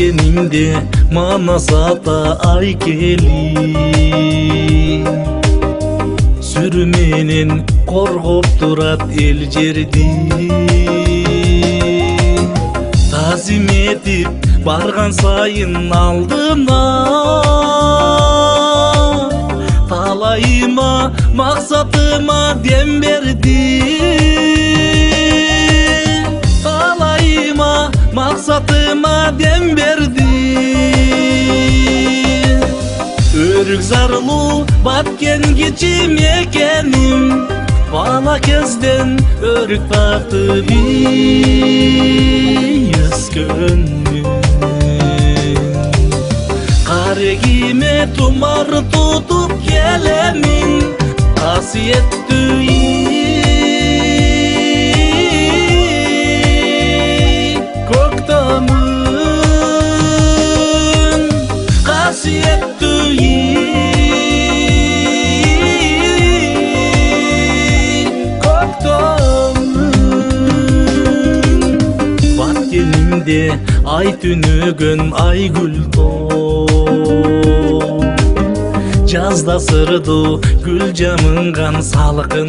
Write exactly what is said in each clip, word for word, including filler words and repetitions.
баткенинде манас ата айкели сүрү менен коргоп турат эл жерди тазим этип барган сайын алдыма талайыма максатыма дем берди талайыма максатыма дем берди өрүк зарлуу баткен кичим экеним бала кезден өрүк тартып өскөнмүн карегиме тумар тутуп келемин касиеттүү көктөмүн касиеттүү ай түнөгөн айгүл тоо жазда сырдуу гүл жамынган салкын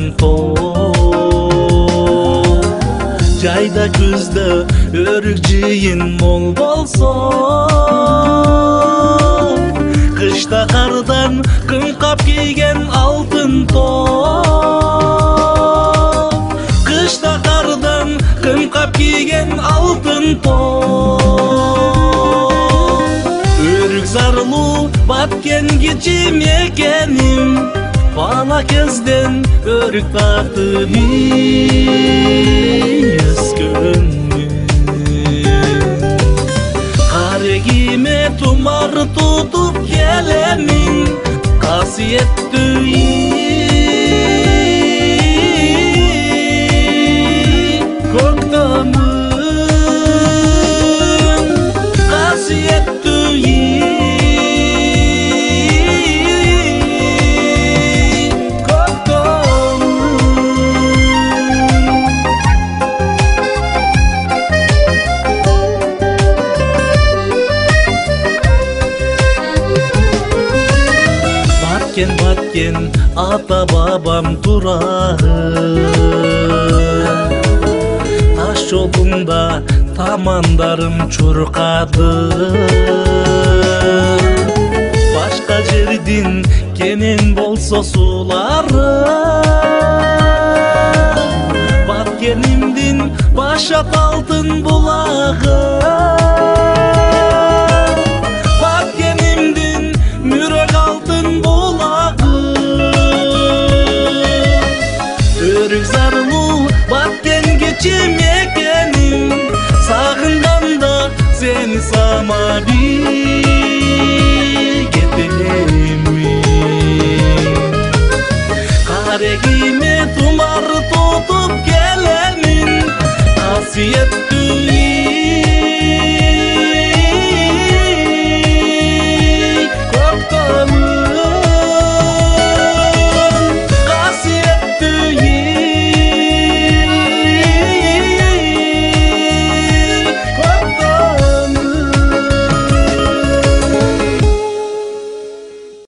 тоо жайда күздө өрүк жыйын мол болсо кышта кардан кымкап кийген алтын тоо кышта кардан кымкап кийген алтын тоо өрүк зарлуу баткен кичим экеним бала кезден өрүк тартып өскөнмүн карегиме тумар тутуп келемин касиеттүү Баткен баткен ата бабам турары таш жолунда тамандарым чуркады башка жердин кенен болсо суулар